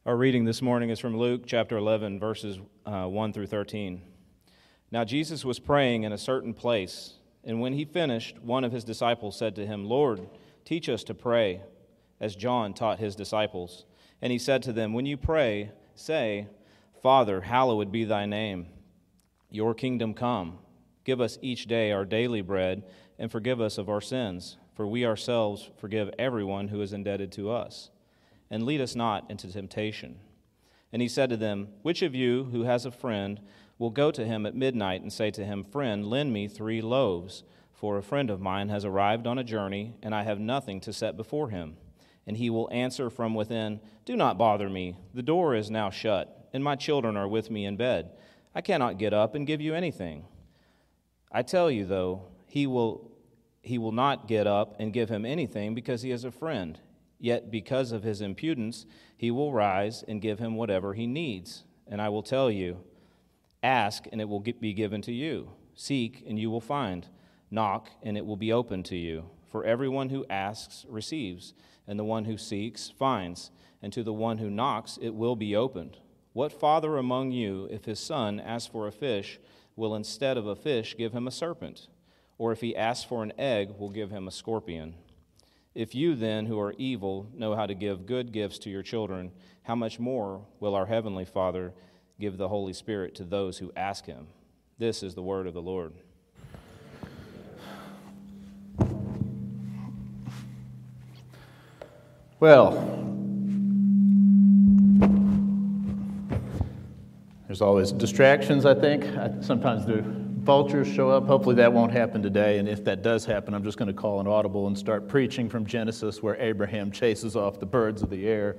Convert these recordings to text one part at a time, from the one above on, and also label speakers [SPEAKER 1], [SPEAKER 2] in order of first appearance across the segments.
[SPEAKER 1] Our reading this morning is from Luke chapter 11, verses 1 through 13. Now Jesus was praying in a certain place, and when he finished, one of his disciples said to him, "Lord, teach us to pray, as John taught his disciples." And he said to them, "When you pray, say, 'Father, hallowed be thy name. Your kingdom come. Give us each day our daily bread, and forgive us of our sins, for we ourselves forgive everyone who is indebted to us. And lead us not into temptation.'" And he said to them, "Which of you who has a friend will go to him at midnight and say to him, 'Friend, lend me 3 loaves, for a friend of mine has arrived on a journey, and I have nothing to set before him?' And he will answer from within, 'Do not bother me. The door is now shut, and my children are with me in bed. I cannot get up and give you anything.' I tell you, though, he will not get up and give him anything because he is a friend. Yet because of his impudence, he will rise and give him whatever he needs. And I will tell you, ask, and it will be given to you. Seek, and you will find. Knock, and it will be opened to you. For everyone who asks receives, and the one who seeks finds, and to the one who knocks it will be opened. What father among you, if his son asks for a fish, will instead of a fish give him a serpent? Or if he asks for an egg, will give him a scorpion? If you then, who are evil, know how to give good gifts to your children, how much more will our Heavenly Father give the Holy Spirit to those who ask Him?" This is the word of the Lord.
[SPEAKER 2] Well, there's always distractions, I think. Sometimes the vultures show up. Hopefully that won't happen today, and if that does happen, I'm just going to call an audible and start preaching from Genesis where Abraham chases off the birds of the air.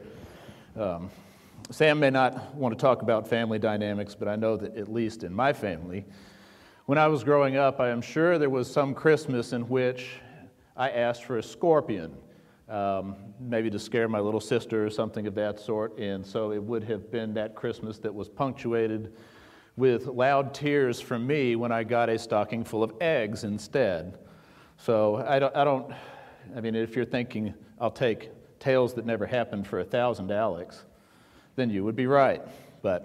[SPEAKER 2] Sam may not want to talk about family dynamics, but I know that at least in my family, when I was growing up, I am sure there was some Christmas in which I asked for a scorpion, maybe to scare my little sister or something of that sort, and so it would have been that Christmas that was punctuated with loud tears from me when I got a stocking full of eggs instead. So I mean, if you're thinking I'll take tales that never happened for 1,000 Alex, then you would be right. But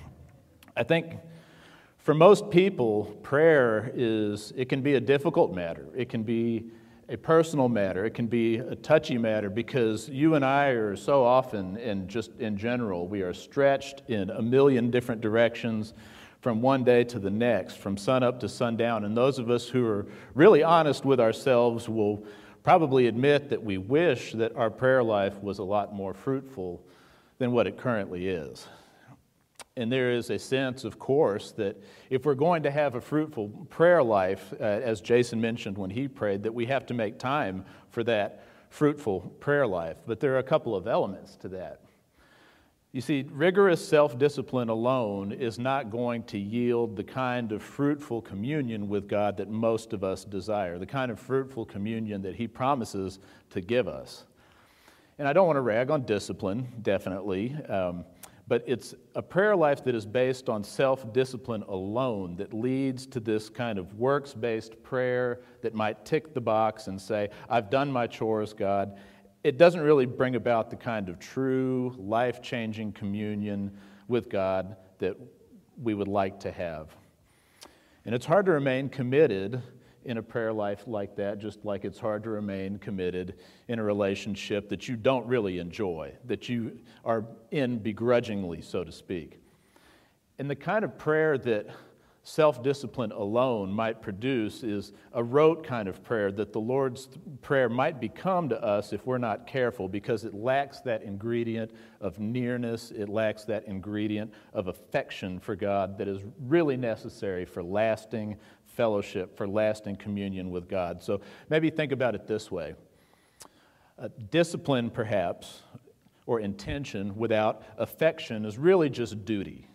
[SPEAKER 2] I think for most people, prayer it can be a difficult matter. It can be a personal matter. It can be a touchy matter because you and I are so often, and just in general, we are stretched in a million different directions from one day to the next, from sunup to sundown. And those of us who are really honest with ourselves will probably admit that we wish that our prayer life was a lot more fruitful than what it currently is. And there is a sense, of course, that if we're going to have a fruitful prayer life, as Jason mentioned when he prayed, that we have to make time for that fruitful prayer life. But there are a couple of elements to that. You see, rigorous self-discipline alone is not going to yield the kind of fruitful communion with God that most of us desire, the kind of fruitful communion that He promises to give us. And I don't want to rag on discipline, definitely, but it's a prayer life that is based on self-discipline alone that leads to this kind of works-based prayer that might tick the box and say, "I've done my chores, God." It doesn't really bring about the kind of true, life-changing communion with God that we would like to have. And it's hard to remain committed in a prayer life like that, just like it's hard to remain committed in a relationship that you don't really enjoy, that you are in begrudgingly, so to speak. And the kind of prayer that self-discipline alone might produce is a rote kind of prayer that the Lord's Prayer might become to us if we're not careful, because it lacks that ingredient of nearness, it lacks that ingredient of affection for God that is really necessary for lasting fellowship, for lasting communion with God. So maybe think about it this way. Discipline, perhaps, or intention without affection is really just duty.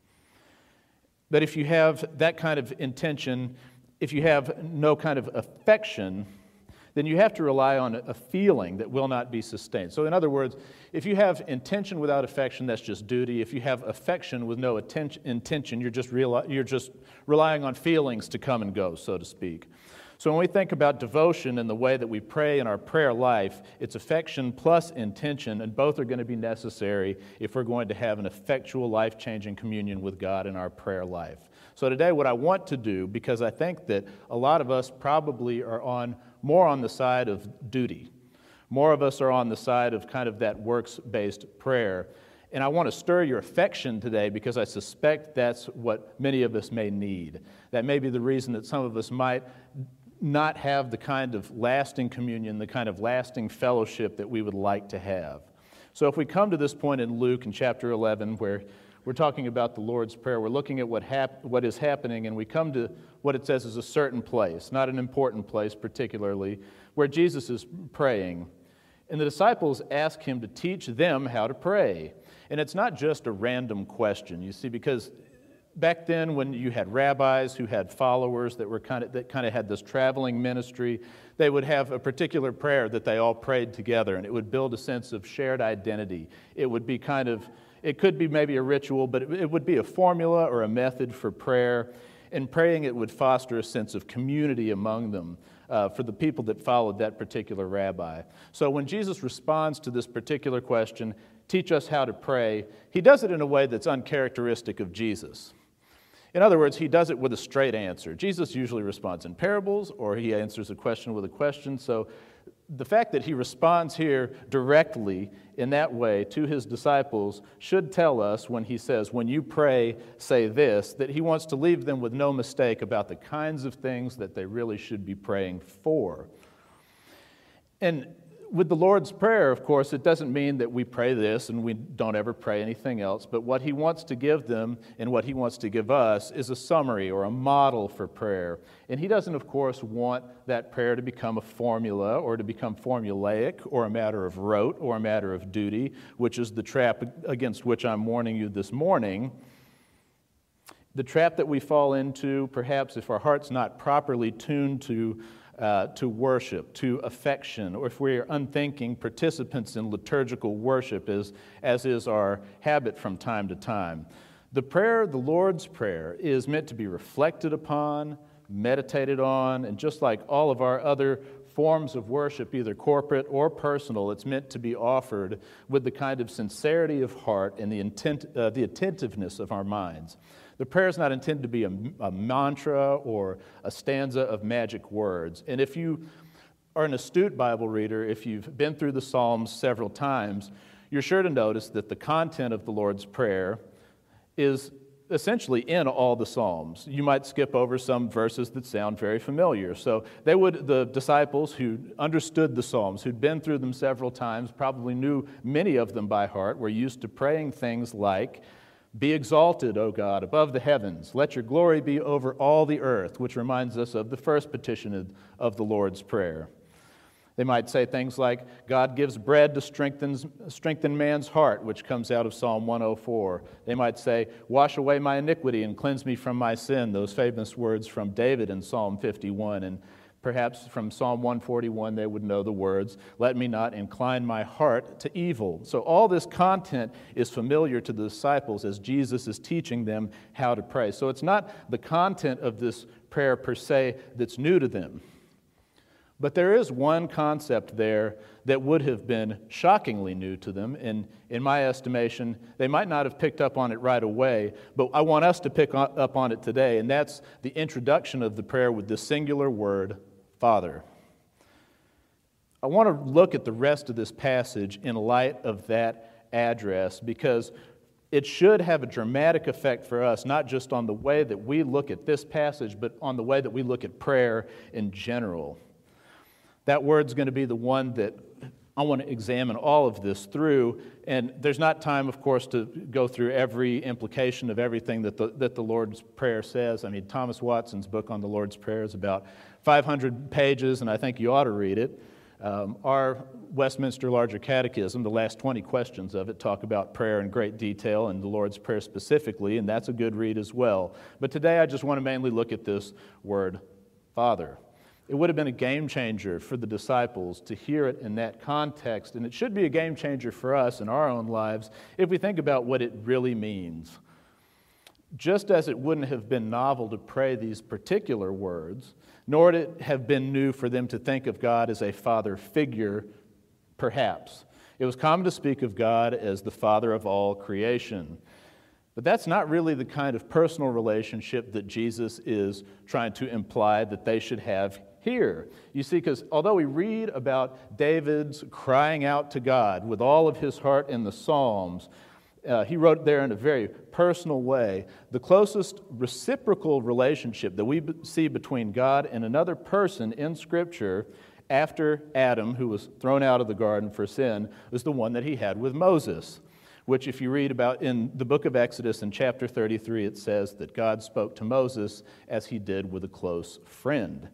[SPEAKER 2] But if you have that kind of intention, if you have no kind of affection, then you have to rely on a feeling that will not be sustained. So in other words, if you have intention without affection, that's just duty. If you have affection with no intention, you're just relying on feelings to come and go, so to speak. So when we think about devotion and the way that we pray in our prayer life, it's affection plus intention, and both are going to be necessary if we're going to have an effectual, life-changing communion with God in our prayer life. So today what I want to do, because I think that a lot of us probably are more on the side of duty. More of us are on the side of kind of that works-based prayer. And I want to stir your affection today because I suspect that's what many of us may need. That may be the reason that some of us might not have the kind of lasting communion, the kind of lasting fellowship that we would like to have. So if we come to this point in Luke in chapter 11 where we're talking about the Lord's Prayer, we're looking at what is happening, and we come to what it says is a certain place, not an important place particularly, where Jesus is praying. And the disciples ask him to teach them how to pray. And it's not just a random question, you see, because back then when you had rabbis who had followers that kind of had this traveling ministry, they would have a particular prayer that they all prayed together, and it would build a sense of shared identity. It would be it could be maybe a ritual, but it would be a formula or a method for prayer. And praying it would foster a sense of community among them for the people that followed that particular rabbi. So when Jesus responds to this particular question, teach us how to pray, he does it in a way that's uncharacteristic of Jesus. In other words, he does it with a straight answer. Jesus usually responds in parables, or he answers a question with a question. So the fact that he responds here directly in that way to his disciples should tell us when he says, when you pray, say this, that he wants to leave them with no mistake about the kinds of things that they really should be praying for. And with the Lord's Prayer, of course, it doesn't mean that we pray this and we don't ever pray anything else, but what he wants to give them and what he wants to give us is a summary or a model for prayer. And he doesn't, of course, want that prayer to become a formula or to become formulaic or a matter of rote or a matter of duty, which is the trap against which I'm warning you this morning. The trap that we fall into, perhaps if our heart's not properly tuned to worship, to affection, or if we are unthinking participants in liturgical worship, as is our habit from time to time. The prayer, the Lord's Prayer, is meant to be reflected upon, meditated on, and just like all of our other forms of worship, either corporate or personal, it's meant to be offered with the kind of sincerity of heart and the attentiveness of our minds. The prayer is not intended to be a mantra or a stanza of magic words. And if you are an astute Bible reader, if you've been through the Psalms several times, you're sure to notice that the content of the Lord's Prayer is essentially in all the Psalms. You might skip over some verses that sound very familiar. So the disciples who understood the Psalms, who'd been through them several times, probably knew many of them by heart, were used to praying things like, "Be exalted, O God, above the heavens. Let your glory be over all the earth," which reminds us of the first petition of the Lord's Prayer. They might say things like, "God gives bread to strengthen man's heart," which comes out of Psalm 104. They might say, "Wash away my iniquity and cleanse me from my sin," those famous words from David in Psalm 51. And perhaps from Psalm 141 they would know the words, "Let me not incline my heart to evil." So all this content is familiar to the disciples as Jesus is teaching them how to pray. So it's not the content of this prayer per se that's new to them. But there is one concept there that would have been shockingly new to them. And in my estimation, they might not have picked up on it right away, but I want us to pick up on it today, and that's the introduction of the prayer with the singular word, Father. I want to look at the rest of this passage in light of that address because it should have a dramatic effect for us, not just on the way that we look at this passage, but on the way that we look at prayer in general. That word's going to be the one that I want to examine all of this through, and there's not time, of course, to go through every implication of everything that the Lord's Prayer says. I mean, Thomas Watson's book on the Lord's Prayer is about 500 pages, and I think you ought to read it. Our Westminster Larger Catechism, the last 20 questions of it, talk about prayer in great detail and the Lord's Prayer specifically, and that's a good read as well. But today I just want to mainly look at this word, Father. It would have been a game changer for the disciples to hear it in that context, and it should be a game changer for us in our own lives if we think about what it really means. Just as it wouldn't have been novel to pray these particular words, nor would it have been new for them to think of God as a father figure, perhaps. It was common to speak of God as the Father of all creation. But that's not really the kind of personal relationship that Jesus is trying to imply that they should have here. You see, because although we read about David's crying out to God with all of his heart in the Psalms, he wrote there in a very personal way. The closest reciprocal relationship that we see between God and another person in Scripture after Adam, who was thrown out of the garden for sin, was the one that he had with Moses, which if you read about in the book of Exodus in chapter 33, it says that God spoke to Moses as he did with a close friend.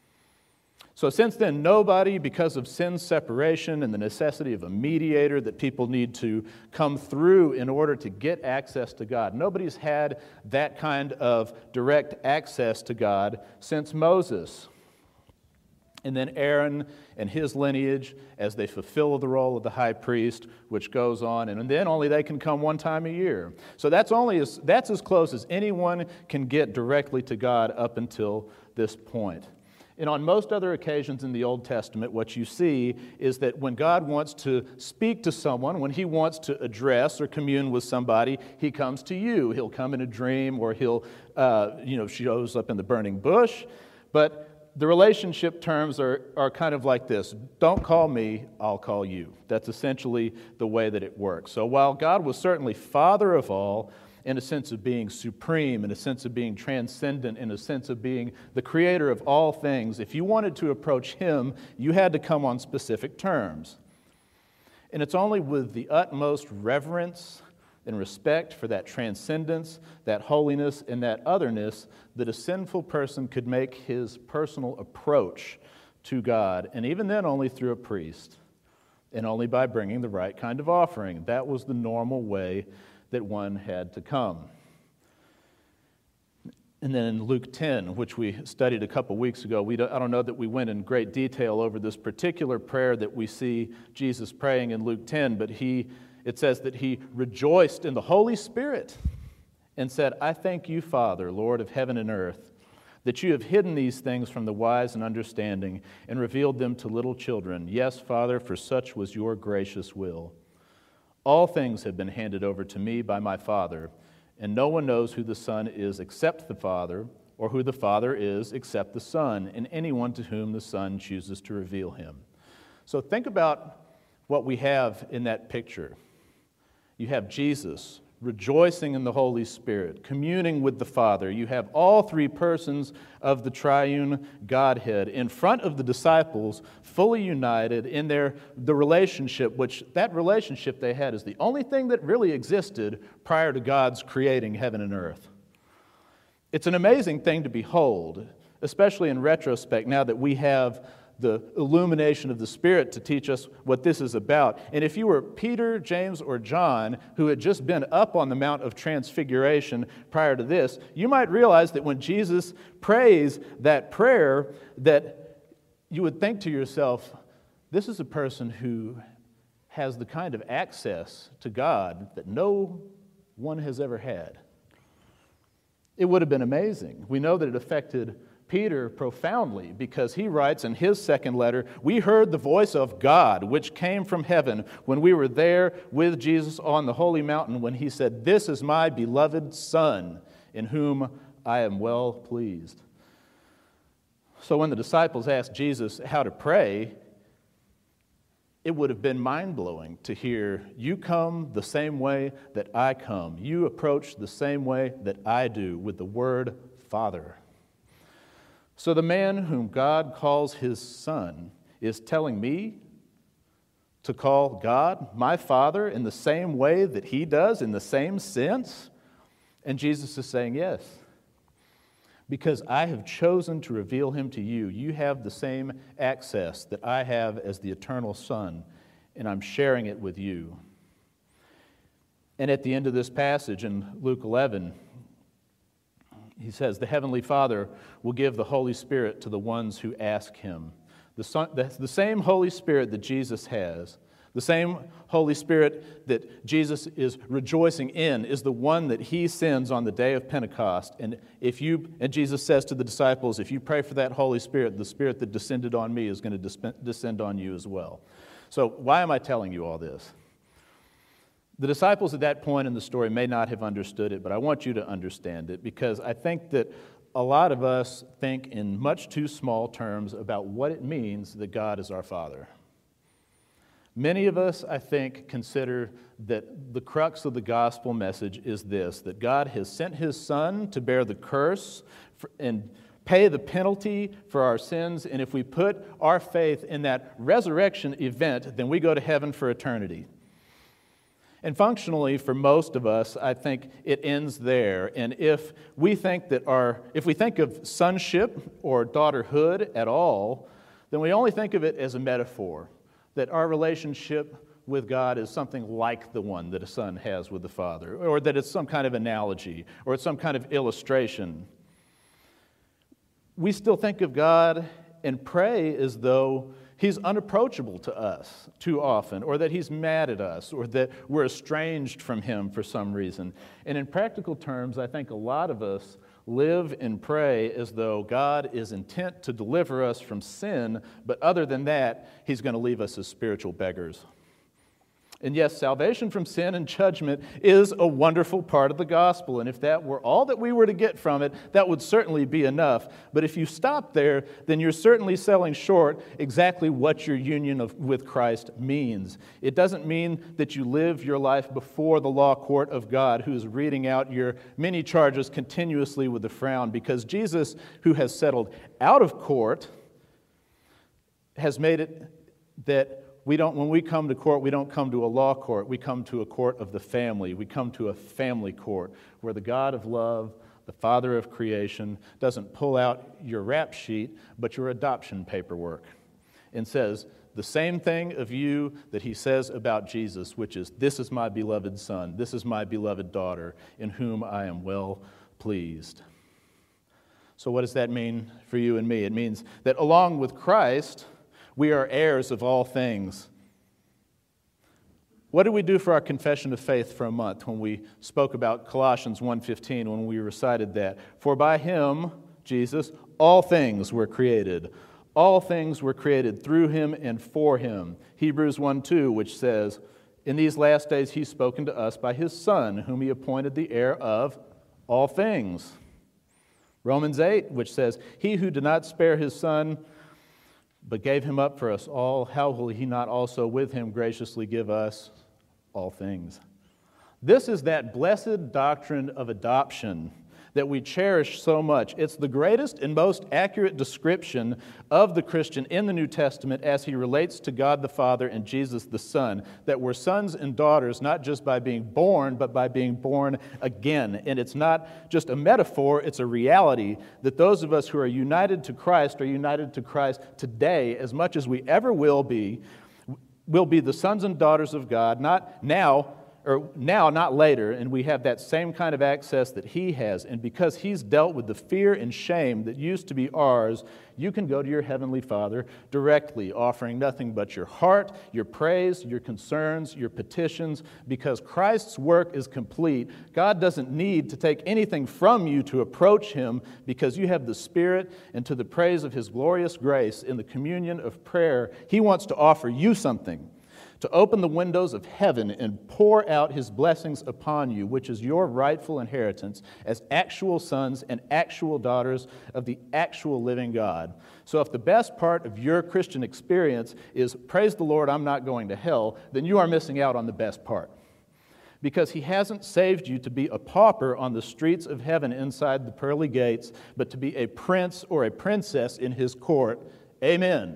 [SPEAKER 2] So since then, nobody, because of sin's separation and the necessity of a mediator that people need to come through in order to get access to God, nobody's had that kind of direct access to God since Moses. And then Aaron and his lineage, as they fulfill the role of the high priest, which goes on, and then only they can come one time a year. So that's as close as anyone can get directly to God up until this point. And on most other occasions in the Old Testament, what you see is that when God wants to speak to someone, when he wants to address or commune with somebody, he comes to you. He'll come in a dream, or he'll, shows up in the burning bush. But the relationship terms are kind of like this. Don't call me, I'll call you. That's essentially the way that it works. So while God was certainly Father of all, in a sense of being supreme, in a sense of being transcendent, in a sense of being the creator of all things, if you wanted to approach him, you had to come on specific terms. And it's only with the utmost reverence and respect for that transcendence, that holiness, and that otherness that a sinful person could make his personal approach to God, and even then only through a priest, and only by bringing the right kind of offering. That was the normal way that one had to come. And then in Luke 10, which we studied a couple weeks ago, I don't know that we went in great detail over this particular prayer that we see Jesus praying in Luke 10, but it says that he rejoiced in the Holy Spirit and said, I thank you, Father, Lord of heaven and earth, that you have hidden these things from the wise and understanding and revealed them to little children. Yes, Father, for such was your gracious will. All things have been handed over to me by my Father, and no one knows who the Son is except the Father, or who the Father is except the Son, and anyone to whom the Son chooses to reveal him. So think about what we have in that picture. You have Jesus rejoicing in the Holy Spirit, communing with the Father. You have all three persons of the triune Godhead in front of the disciples, fully united in the relationship, which that relationship they had is the only thing that really existed prior to God's creating heaven and earth. It's an amazing thing to behold, especially in retrospect, now that we have the illumination of the Spirit to teach us what this is about. And if you were Peter, James, or John, who had just been up on the Mount of Transfiguration prior to this, you might realize that when Jesus prays that prayer, that you would think to yourself, this is a person who has the kind of access to God that no one has ever had. It would have been amazing. We know that it affected Peter profoundly, because he writes in his second letter, we heard the voice of God, which came from heaven when we were there with Jesus on the holy mountain, when he said, this is my beloved Son, in whom I am well pleased. So when the disciples asked Jesus how to pray, it would have been mind-blowing to hear, you come the same way that I come. You approach the same way that I do, with the word Father. So the man whom God calls his Son is telling me to call God my Father in the same way that he does, in the same sense? And Jesus is saying, yes. Because I have chosen to reveal him to you. You have the same access that I have as the eternal Son, and I'm sharing it with you. And at the end of this passage in Luke 11, he says, the Heavenly Father will give the Holy Spirit to the ones who ask him. The same Holy Spirit that Jesus has, The same Holy Spirit that Jesus is rejoicing in is the one that he sends on the day of Pentecost. And Jesus says to the disciples, if you pray for that Holy Spirit, the Spirit that descended on me is going to descend on you as well. So why am I telling you all this? The disciples at that point in the story may not have understood it, but I want you to understand it, because I think that a lot of us think in much too small terms about what it means that God is our Father. Many of us, I think, consider that the crux of the gospel message is this, that God has sent his Son to bear the curse and pay the penalty for our sins, and if we put our faith in that resurrection event, then we go to heaven for eternity. And functionally, for most of us, I think it ends there. And if we think of sonship or daughterhood at all, then we only think of it as a metaphor, that our relationship with God is something like the one that a son has with the father, or that it's some kind of analogy, or it's some kind of illustration. We still think of God and pray as though he's unapproachable to us too often, or that he's mad at us, or that we're estranged from him for some reason. And in practical terms, I think a lot of us live and pray as though God is intent to deliver us from sin, but other than that, he's going to leave us as spiritual beggars. And yes, salvation from sin and judgment is a wonderful part of the gospel, and if that were all that we were to get from it, that would certainly be enough. But if you stop there, then you're certainly selling short exactly what your union with Christ means. It doesn't mean that you live your life before the law court of God, who's reading out your many charges continuously with a frown, because Jesus, who has settled out of court, has made it that when we come to court, we don't come to a law court. We come to a court of the family. We come to a family court where the God of love, the Father of creation, doesn't pull out your rap sheet, but your adoption paperwork, and says the same thing of you that he says about Jesus, which is, this is my beloved Son, this is my beloved daughter, in whom I am well pleased. So what does that mean for you and me? It means that along with Christ, we are heirs of all things. What did we do for our confession of faith for a month when we spoke about Colossians 1:15, when we recited that? For by him, Jesus, all things were created. All things were created through him and for him. Hebrews 1:2, which says, in these last days he's spoken to us by his Son, whom he appointed the heir of all things. Romans 8, which says, he who did not spare his Son, but gave him up for us all, how will he not also with him graciously give us all things? This is that blessed doctrine of adoption that we cherish so much. It's the greatest and most accurate description of the Christian in the New Testament as he relates to God the Father and Jesus the Son, that we're sons and daughters not just by being born, but by being born again. And it's not just a metaphor, it's a reality that those of us who are united to Christ today as much as we ever will be the sons and daughters of God, not now, not later, and we have that same kind of access that he has. And because he's dealt with the fear and shame that used to be ours, you can go to your heavenly Father directly, offering nothing but your heart, your praise, your concerns, your petitions. Because Christ's work is complete, God doesn't need to take anything from you to approach him, because you have the Spirit, and to the praise of his glorious grace in the communion of prayer, he wants to offer you something, to open the windows of heaven and pour out his blessings upon you, which is your rightful inheritance as actual sons and actual daughters of the actual living God. So if the best part of your Christian experience is, praise the Lord, I'm not going to hell, then you are missing out on the best part. Because he hasn't saved you to be a pauper on the streets of heaven inside the pearly gates, but to be a prince or a princess in his court. Amen.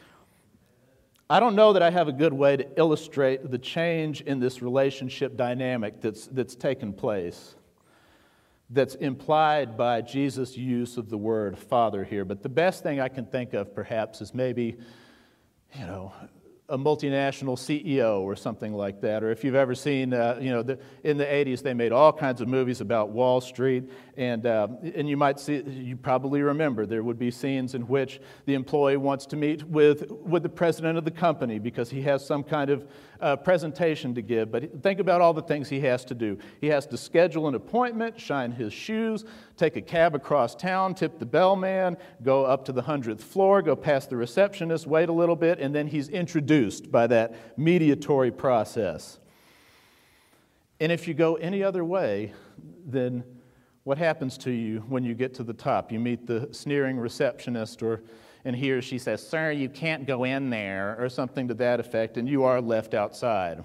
[SPEAKER 2] I don't know that I have a good way to illustrate the change in this relationship dynamic that's taken place, that's implied by Jesus' use of the word Father here. But the best thing I can think of, perhaps, is maybe, a multinational CEO or something like that. Or if you've ever seen, in the 80s, they made all kinds of movies about Wall Street. And you probably remember, there would be scenes in which the employee wants to meet with the president of the company because he has some kind of presentation to give. But think about all the things he has to do. He has to schedule an appointment, shine his shoes, take a cab across town, tip the bellman, go up to the 100th floor, go past the receptionist, wait a little bit, and then he's introduced by that mediatory process. And if you go any other way, then what happens to you when you get to the top? You meet the sneering receptionist, and he or she says, "Sir, you can't go in there," or something to that effect, and you are left outside.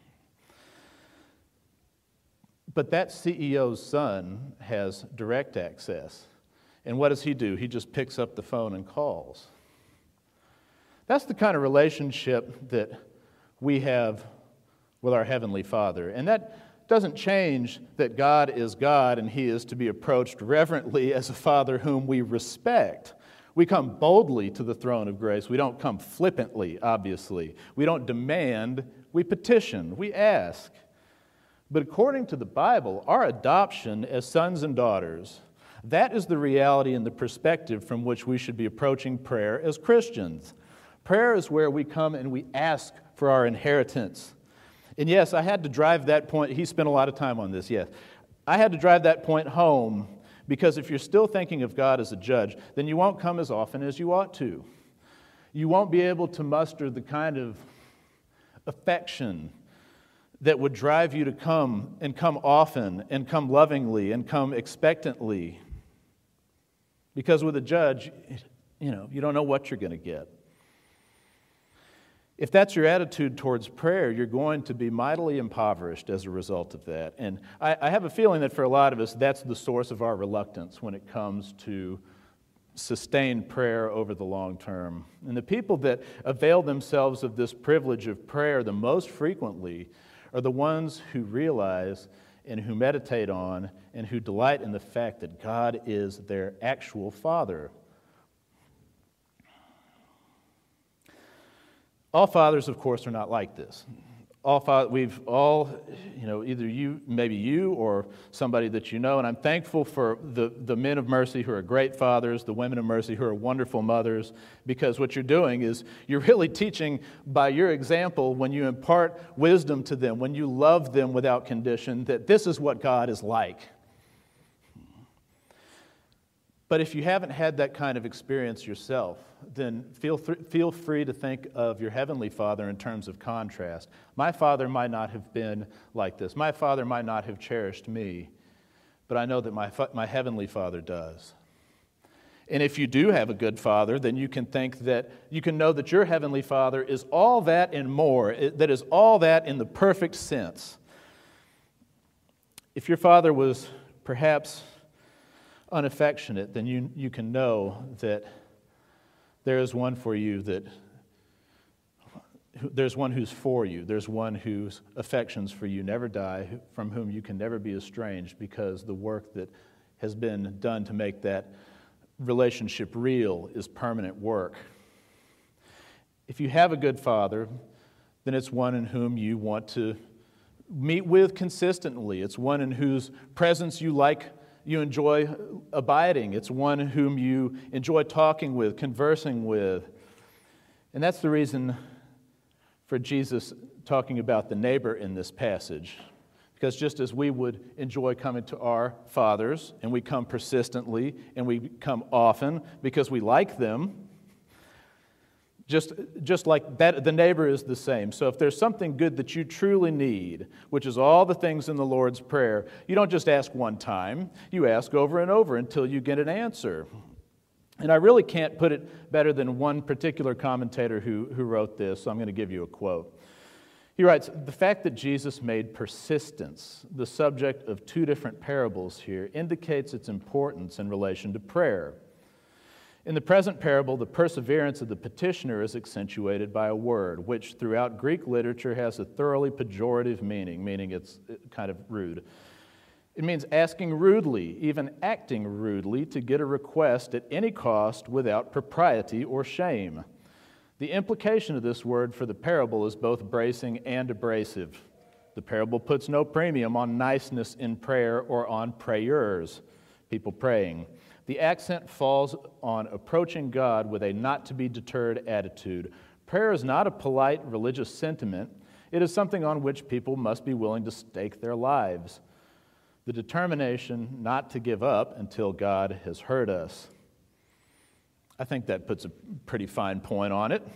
[SPEAKER 2] But that CEO's son has direct access. And what does he do? He just picks up the phone and calls. That's the kind of relationship that we have with our Heavenly Father. And that doesn't change that God is God and He is to be approached reverently as a Father whom we respect. We come boldly to the throne of grace. We don't come flippantly, obviously. We don't demand, we petition, we ask. But according to the Bible, our adoption as sons and daughters, that is the reality and the perspective from which we should be approaching prayer as Christians. Prayer is where we come and we ask for our inheritance. And yes, I had to drive that point. He spent a lot of time on this, yes. I had to drive that point home because if you're still thinking of God as a judge, then you won't come as often as you ought to. You won't be able to muster the kind of affection that would drive you to come and come often and come lovingly and come expectantly. Because with a judge, you don't know what you're going to get. If that's your attitude towards prayer, you're going to be mightily impoverished as a result of that. And I have a feeling that for a lot of us, that's the source of our reluctance when it comes to sustained prayer over the long term. And the people that avail themselves of this privilege of prayer the most frequently are the ones who realize and who meditate on and who delight in the fact that God is their actual Father. All fathers, of course, are not like this. We've all, either you, maybe you, or somebody that you know, and I'm thankful for the men of mercy who are great fathers, the women of mercy who are wonderful mothers, because what you're doing is you're really teaching by your example when you impart wisdom to them, when you love them without condition, that this is what God is like. But if you haven't had that kind of experience yourself, then feel free to think of your Heavenly Father in terms of contrast. My father might not have been like this. My father might not have cherished me, but I know that my Heavenly Father does. And if you do have a good father, then you can know that your Heavenly Father is all that and more, that is all that in the perfect sense. If your father was perhaps unaffectionate, then you can know that there is one for you, there's one who's for you. There's one whose affections for you never die, from whom you can never be estranged, because the work that has been done to make that relationship real is permanent work. If you have a good father, then it's one in whom you want to meet with consistently. It's one in whose presence you enjoy abiding. It's one whom you enjoy talking with, conversing with. And that's the reason for Jesus talking about the neighbor in this passage. Because just as we would enjoy coming to our fathers, and we come persistently, and we come often because we like them, just like that, the neighbor is the same. So if there's something good that you truly need, which is all the things in the Lord's Prayer, you don't just ask one time, you ask over and over until you get an answer. And I really can't put it better than one particular commentator who wrote this, so I'm going to give you a quote. He writes, "The fact that Jesus made persistence the subject of two different parables here indicates its importance in relation to prayer. In the present parable, the perseverance of the petitioner is accentuated by a word, which throughout Greek literature has a thoroughly pejorative meaning it's kind of rude. It means asking rudely, even acting rudely, to get a request at any cost without propriety or shame. The implication of this word for the parable is both bracing and abrasive. The parable puts no premium on niceness in prayer or on prayers, people praying. The accent falls on approaching God with a not-to-be-deterred attitude. Prayer is not a polite religious sentiment. It is something on which people must be willing to stake their lives. The determination not to give up until God has heard us. I think that puts a pretty fine point on it.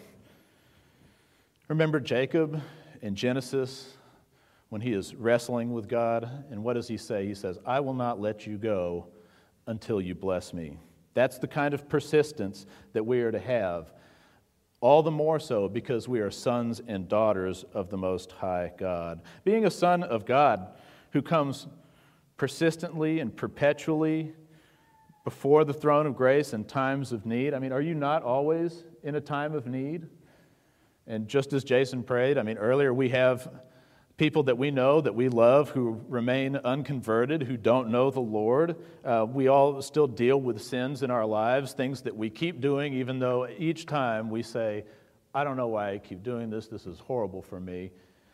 [SPEAKER 2] Remember Jacob in Genesis when he is wrestling with God? And what does he say? He says, I will not let you go until you bless me. That's the kind of persistence that we are to have. All the more so because we are sons and daughters of the Most High God. Being a son of God who comes persistently and perpetually before the throne of grace in times of need. I mean, are you not always in a time of need? And just as Jason prayed, earlier we have people that we know, that we love, who remain unconverted, who don't know the Lord. We all still deal with sins in our lives, things that we keep doing, even though each time we say, I don't know why I keep doing this. This is horrible for me.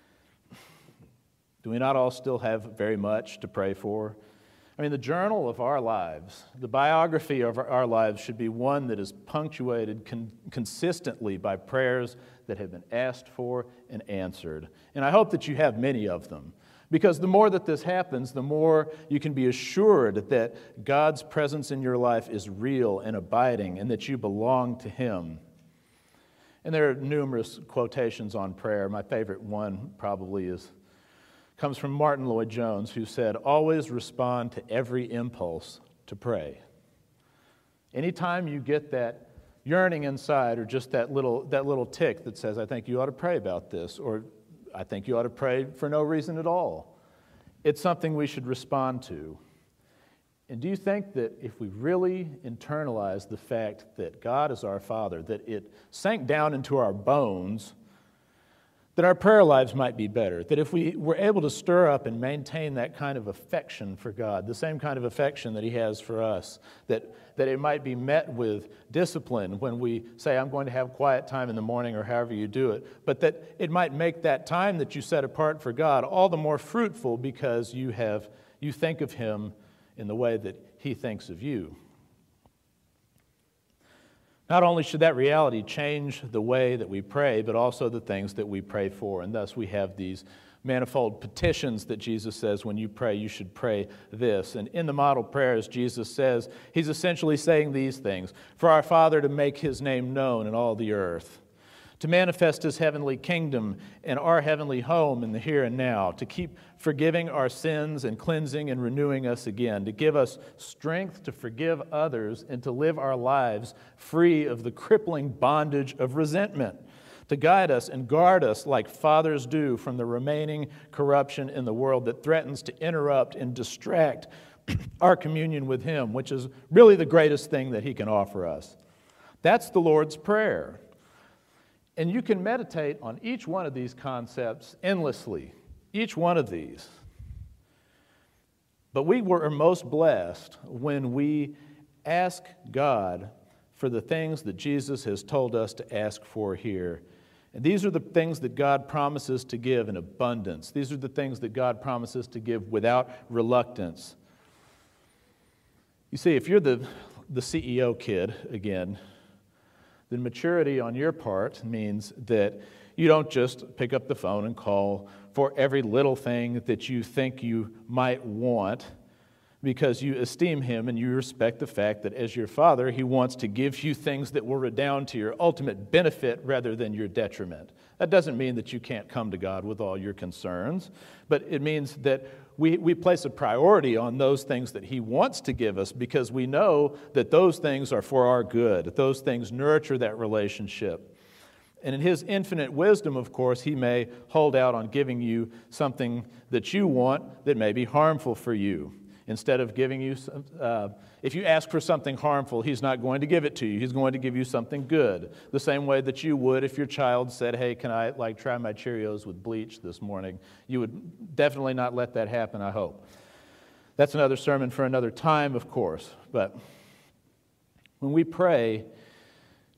[SPEAKER 2] Do we not all still have very much to pray for? The journal of our lives, the biography of our lives should be one that is punctuated consistently by prayers that have been asked for and answered. And I hope that you have many of them, because the more that this happens, the more you can be assured that God's presence in your life is real and abiding and that you belong to Him. And there are numerous quotations on prayer. My favorite one probably comes from Martin Lloyd-Jones, who said, always respond to every impulse to pray. Anytime you get that yearning inside, or just that little tick that says, I think you ought to pray about this, or I think you ought to pray for no reason at all, it's something we should respond to. And do you think that if we really internalize the fact that God is our Father, that it sank down into our bones, that our prayer lives might be better, that if we were able to stir up and maintain that kind of affection for God, the same kind of affection that He has for us, that it might be met with discipline when we say, I'm going to have quiet time in the morning, or however you do it, but that it might make that time that you set apart for God all the more fruitful because you think of Him in the way that He thinks of you. Not only should that reality change the way that we pray, but also the things that we pray for. And thus we have these manifold petitions that Jesus says when you pray, you should pray this. And in the model prayers, Jesus says, He's essentially saying these things. For our Father to make His name known in all the earth, to manifest His heavenly kingdom and our heavenly home in the here and now, to keep forgiving our sins and cleansing and renewing us again, to give us strength to forgive others and to live our lives free of the crippling bondage of resentment, to guide us and guard us like fathers do from the remaining corruption in the world that threatens to interrupt and distract our communion with Him, which is really the greatest thing that He can offer us. That's the Lord's Prayer. And you can meditate on each one of these concepts endlessly, each one of these. But we were most blessed when we ask God for the things that Jesus has told us to ask for here. And these are the things that God promises to give in abundance. These are the things that God promises to give without reluctance. You see, if you're the CEO kid, again, then maturity on your part means that you don't just pick up the phone and call for every little thing that you think you might want, because you esteem Him and you respect the fact that as your Father, He wants to give you things that will redound to your ultimate benefit rather than your detriment. That doesn't mean that you can't come to God with all your concerns, but it means that we place a priority on those things that He wants to give us, because we know that those things are for our good, that those things nurture that relationship. And in His infinite wisdom, of course, He may hold out on giving you something that you want that may be harmful for you. Instead of giving you, if you ask for something harmful, He's not going to give it to you. He's going to give you something good. The same way that you would if your child said, hey, can I try my Cheerios with bleach this morning? You would definitely not let that happen, I hope. That's another sermon for another time, of course. But when we pray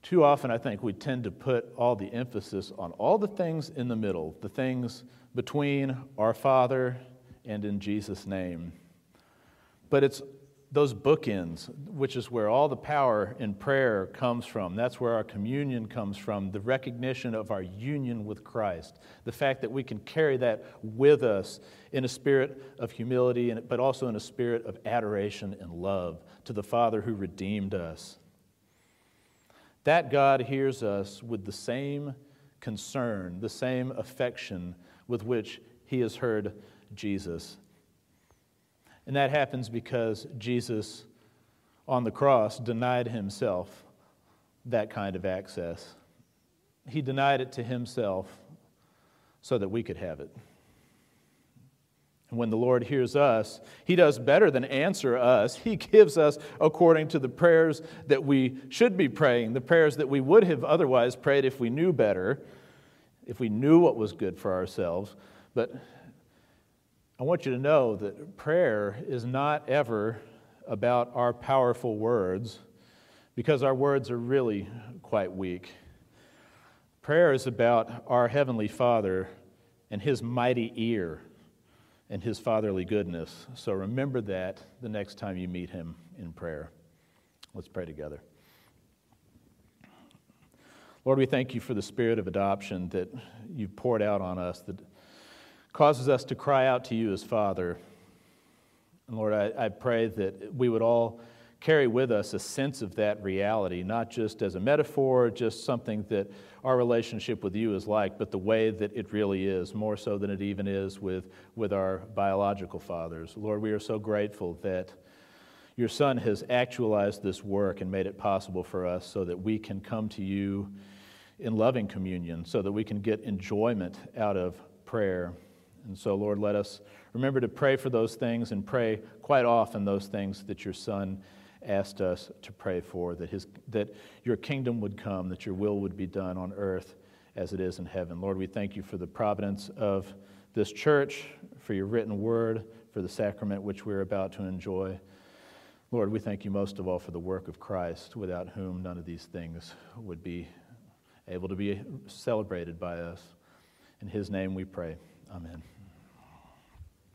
[SPEAKER 2] Too often, I think, we tend to put all the emphasis on all the things in the middle, the things between our Father and in Jesus' name. But it's those bookends, which is where all the power in prayer comes from. That's where our communion comes from, the recognition of our union with Christ, the fact that we can carry that with us in a spirit of humility, but also in a spirit of adoration and love to the Father who redeemed us. That God hears us with the same concern, the same affection with which He has heard Jesus. And that happens because Jesus on the cross denied Himself that kind of access. He denied it to Himself so that we could have it. And when the Lord hears us, He does better than answer us. He gives us according to the prayers that we should be praying, the prayers that we would have otherwise prayed if we knew better, if we knew what was good for ourselves. But I want you to know that prayer is not ever about our powerful words, because our words are really quite weak. Prayer is about our Heavenly Father and His mighty ear and His fatherly goodness. So remember that the next time you meet Him in prayer. Let's pray together. Lord, we thank You for the spirit of adoption that You've poured out on us, that causes us to cry out to You as Father. And Lord, I pray that we would all carry with us a sense of that reality, not just as a metaphor, just something that our relationship with You is like, but the way that it really is, more so than it even is with our biological fathers. Lord, we are so grateful that Your Son has actualized this work and made it possible for us so that we can come to You in loving communion, so that we can get enjoyment out of prayer. And so, Lord, let us remember to pray for those things and pray quite often those things that Your Son asked us to pray for, that Your kingdom would come, that Your will would be done on earth as it is in heaven. Lord, we thank You for the providence of this church, for Your written word, for the sacrament which we're about to enjoy. Lord, we thank You most of all for the work of Christ, without whom none of these things would be able to be celebrated by us. In His name we pray. Amen.